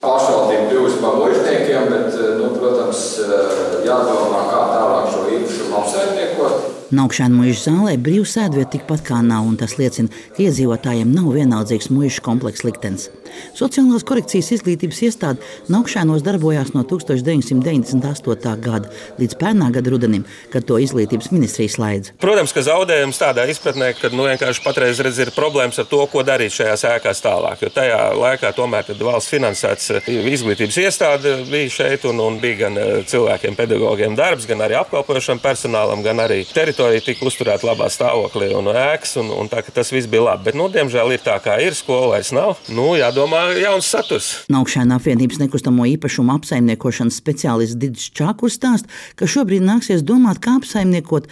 Pašvaldība kļūst par mužniekiem, bet, protams, jādomā, kā tālāk šo īpašumu apsaimniekot. Naukšēnu muižas zālē brīvu sēdvietu tikpat kā nav, un tas liecina, ka iedzīvotājiem nav vienaldzīgs muižas komplekss liktenis. Sociālās korekcijas izglītības iestāde Naukšēnos darbojās no 1998. gada līdz pērnā gada rudenim, kad to izglītības ministrija slēdza. Protams, ka zaudējums tādā izpratnē, ka vienkārši patreiz ir problēmas ar to, ko darīt šajās ēkās tālāk. Jo tajā laikā tomēr valsts finansēts izglītības iestāde bija šeit, un bija gan cilvēkiem, pedagogiem darbs, gan arī apkalpojošam personālam, gan arī teritorija tika uzturēta labā stāvoklī un ēkas, un tā, ka tas viss bija labi. Bet, diemžēl ir tā, kā ir, skola vairs nav. Jādomā jauns saturs. Naukšēnu apvienības nekustamo īpašumu apsaimniekošanas speciālists Didis Čakurs stāsta, ka šobrīd nāksies domāt, kā apsaimniekot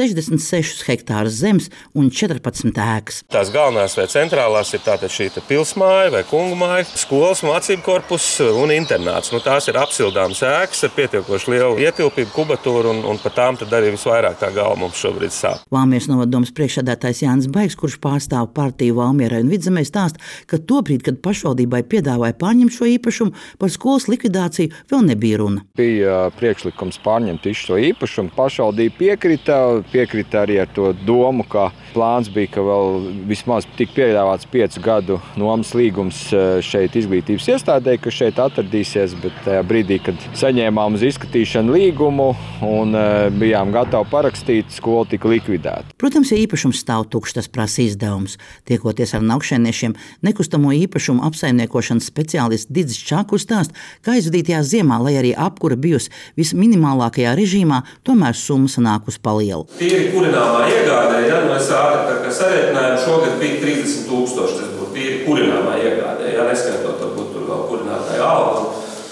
66 hektārus zemes un 14 ēkas. Tās galvenās vai centrālās ir tātad šī pilsmāja vai kungu māja, skolas, mācību korpus un internāts. Tās ir apsildāmas ēkas ar pietiekoši lielu ietilpību, kubatūru, un par tām tad arī visvairāk tā galva mums šobrīd sāp. Valmieras novaddomes priekšsēdētājs Jānis Baigs, kurš pārstāv partiju Valmierai un Vidzemē, stāsta, ka tobrīd, kad pašvaldībai piedāvāja pārņemt šo īpašumu, par skolas likvidāciju vēl nebija runa. Bija priekšlikums pārņemt visu šo īpašumu. Pašvaldība piekrita arī ar to domu, ka plāns bija, ka vēl vismaz tika piedāvāts 5 gadu nomas līgums šeit izglītības iestādē, kas šeit atradīsies, bet tajā brīdī, kad saņēmām uz izskatīšanu līgumu un bijām gatavi parakstīt, skola tika likvidēta. Protams, ja īpašums stāv tukšs, tas prasa izdevumus. Tiekoties ar naukšēniešiem, nekustamo īpašumu apsaimniekošanas speciālists Didis Čakurs stāsta, ka aizvadītajā ziemā, lai arī apkura bijusi visminimālākajā režīmā, tomēr summa sanāk uz palielu. Tīri kurināmā iegādē, es ātri sarēķinājumu, šogad bija 30 000, tas būtu tīri kurināmā iegādē, neskaitot varbūt tur vēl kurinātāju algu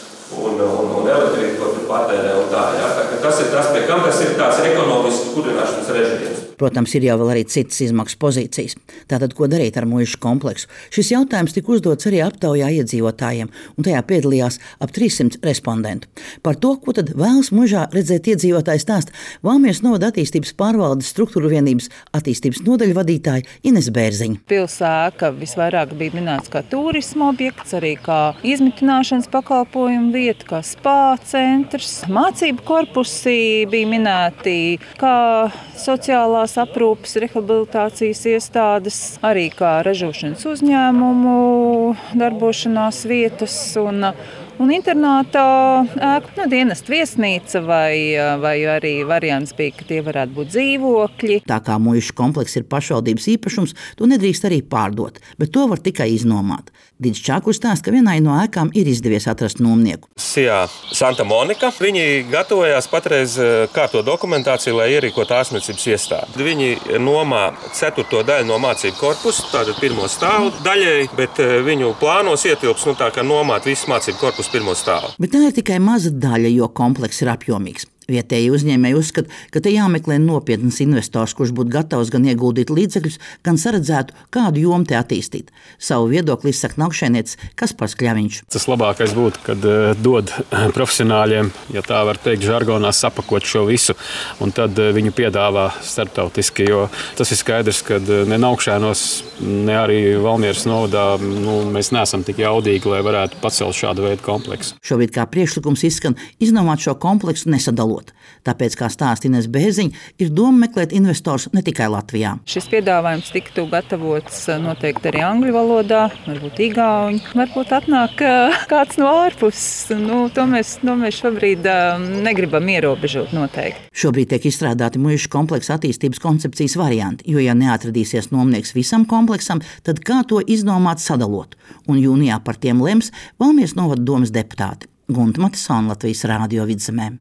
un elektrību, ko tur patērē un tā. Tā tas ir tas, pie kam tas ir tāds ekonomisks kurināšanas režīms. Protams, ir jau vēl arī citas izmaksu pozīcijas. Tātad, ko darīt ar muižas kompleksu? Šis jautājums tika uzdots arī aptaujā iedzīvotājiem, un tajā piedalījās ap 300 respondentu. Par to, ko tad vēlas muižā redzēt iedzīvotāji, stāsta Valmieras novada attīstības pārvaldes struktūru vienības attīstības nodaļu vadītāja Ines Bērziņa. Pilsēka visvairāk bija minēts kā turisma objekts, arī kā izmitināšanas pakalpojumu vieta, kā spā centrs. Mācību korpusi bija minēti kā sociālās aprūpes, rehabilitācijas iestādes, arī kā ražošanas uzņēmumu darbošanās vietas un internātā ēku, dienesta viesnīca vai arī variants bija, ka tie varētu būt dzīvokļi. Tā kā muižas komplekss ir pašvaldības īpašums, to nedrīkst arī pārdot, bet to var tikai iznomāt. Didis Čakurs stāsta, ka vienai no ēkām ir izdevies atrast nomnieku. Sijā Santa Monika. Viņi gatavojās patreiz kārtot dokumentāciju, lai ierīkotu ārstniecības iestādi. Viņi nomā 4. daļu no mācību korpusa, tātad 1. stāvu daļai, bet viņu plānos ietilps tā kā nomāt visu mācību korpusu 1. stāvu. Bet tā ir tikai maza daļa, jo komplekss ir apjomīgs. Vietēji uzņēmēji uzskata, ka te jāmeklē nopietns investors, kurš būtu gatavs gan ieguldīt līdzekļus, gan saredzētu, kādu jomu te attīstīt. Savu viedokli izsaka naukšēnietis Kaspars Kļaviņš. Tas labākais būtu, kad dod profesionāļiem, ja tā var teikt, žargonā sapakot šo visu, un tad viņu piedāvā starptautiski, jo tas ir skaidrs, ka ne Naukšēnos, ne arī Valmieras novadā mēs neesam tik jaudīgi, lai varētu pacelt šādu veidu kompleksu. Šobrīd kā priekšlikums izskan iznomāt šo kompleksu nesadalot. Tāpēc, kā stāsta Ines Bērziņa, ir doma meklēt investors ne tikai Latvijā. Šis piedāvājums tiktu gatavots noteikti arī angļu valodā, varbūt igauņu, varbūt atnāk kāds no ārpuses. To mēs šobrīd negribam ierobežot noteikti. Šobrīd tiek izstrādāti muižas kompleksa attīstības koncepcijas varianti, jo, ja neatradīsies nomnieks visam kompleksam, tad kā to iznomāt sadalot? Un jūnijā par tiem lems Valmieras novada domes deputāti. Gunta Matisona, Latvijas Rādio Vidzemē.